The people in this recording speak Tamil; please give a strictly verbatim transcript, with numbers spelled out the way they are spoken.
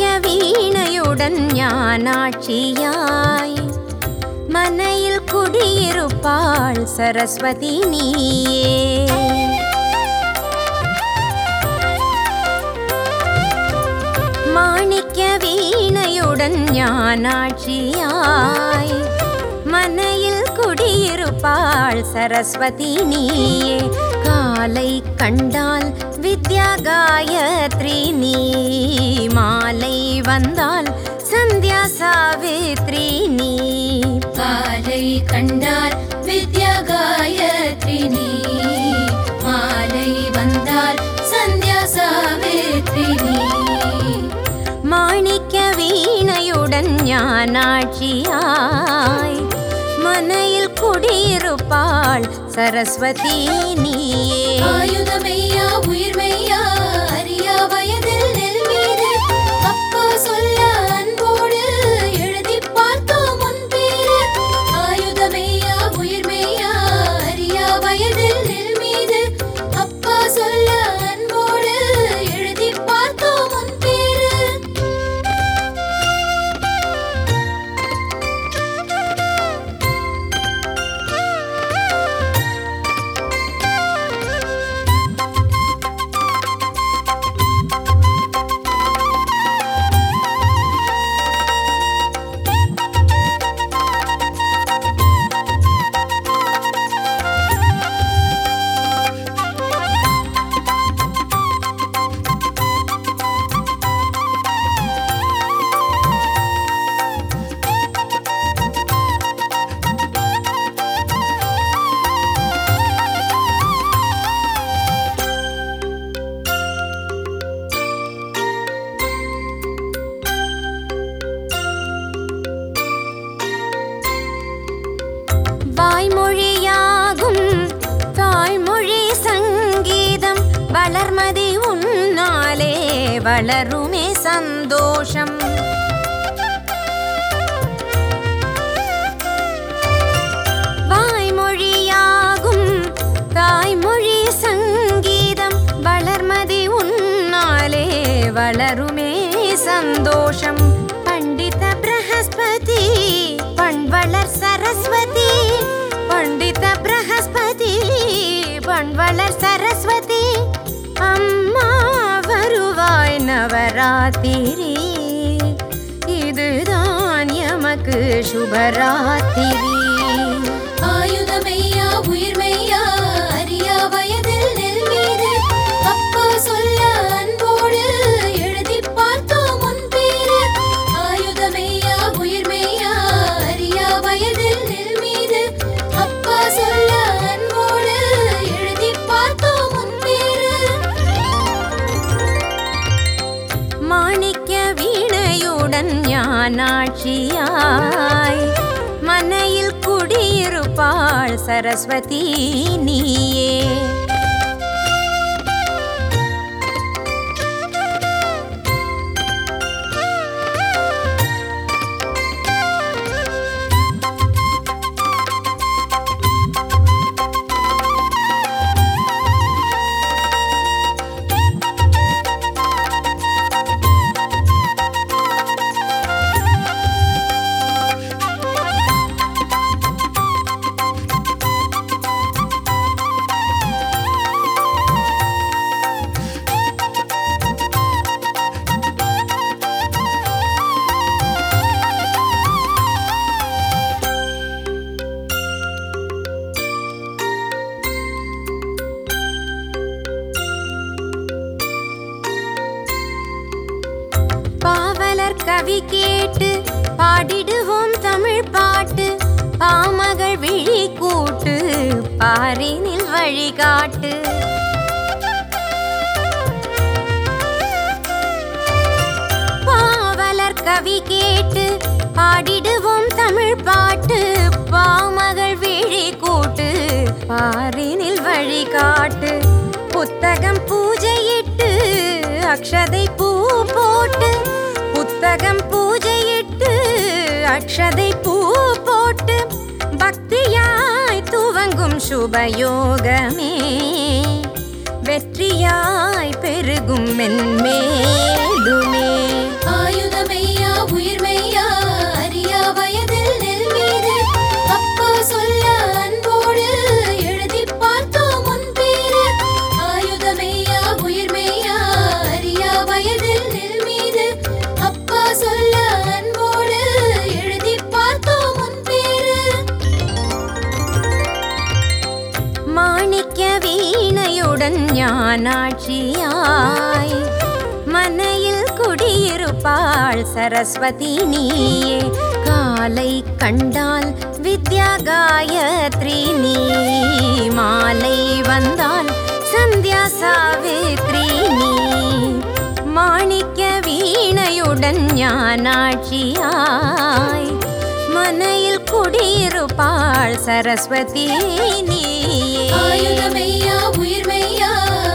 மாணிக்க வீணையுடன் ஞானாட்சியாய் மனையில் குடியிருப்பாள் சரஸ்வதி நீயே. மாணிக்க வீணையுடன் ஞானாட்சியாய் மனையில் குடியிருப்பாள் சரஸ்வதி நீயே. காலை கண்டால் வித்யா காயத்ரி நீ, மாலை வந்தால் சந்தியா சாவித்ரி நீ. காலை கண்டால் வித்யா காயத்ரி நீ, மாலை வந்தால் சந்தியா சாவித்ரி நீ. மாணிக்க வீணையுடன் ஞானாட்சியாய் மனையில் குடியிருப்பாள் சரஸ்வதி நீயே. ஆயுதமையா உயிர்மையா அறியா வயதில் நெல் மீது அப்பா சொல்ல அன்போடு எழுதி பார்த்தோம் உன் பேரு. ஆயுதமையா உயிர்மையா அறியா வயதில் நெல் மீது அப்பா சொல்ல அன்போடு எழுதி பார்த்தோம் உன் பேரு. வாய்மொழியாகும் தாய்மொழி சங்கீதம் வளர்மதி உன்னாலே வளருமே சந்தோஷம். வாய்மொழியாகும் தாய்மொழி சங்கீதம் வளர்மதி உன்னாலே வளருமே சந்தோஷம். பண்டித பிரகஸ்பதி பண்வளர் சரஸ்வதி, பண்டித பிரகஸ்பதி பண்வளர் சரஸ்வதி. அம்மா வருவாய் நவராத்திரி, இதுதான் எமக்கு சுபராத்திரி. ஆயுதமையா உயிர்மையா அறியா வயதில் நெல் மீது அப்பா சொல்ல அன்போடு எழுதி பார்த்தோம் உன் பேரு. ஆயுதமையா உயிர்மையா அறியா வயதில் நெல் மீது அப்பா சொல்ல அன்போடு எழுதி பார்த்தோம் உன் பேரு. மாணிக்க வீணையுடன் ஞானாட்சியாய் மனையில் குடியிருப்பாள் சரஸ்வதி நீயே. கவி கேட்டு பாடிடுவோம் தமிழ் பாட்டு. பாமகள் விழி கூட்டு பாரினில் வழிகாட்டு. பாவலர் கவி கேட்டு பாடிடுவோம் தமிழ் பாட்டு. பாமகள் விழி கூட்டு பாரினில் வழிகாட்டு. புத்தகம் பூஜையிட்டு அக்ஷதை பூ போட்டு, புத்தகம் பூஜையிட்டு அக்ஷதை பூ போட்டு பக்தியாய் துவங்கும் சுபயோகமே வெற்றியாய் பெருகும் மென்மேலுமே. ஆயு ஞானாட்சியாய் மனையில் குடியிருப்பாள் சரஸ்வதி நீயே காலை கண்டால் வித்யா காயத்ரி நீ மாலை வந்தால் சந்தியா சாவித்ரி நீ மாணிக்க வீணையுடன் ஞானாட்சியாய் மனையில் குடியிருப்பாள் சரஸ்வதி நீயே ஆயுதமையா உயிர்மையா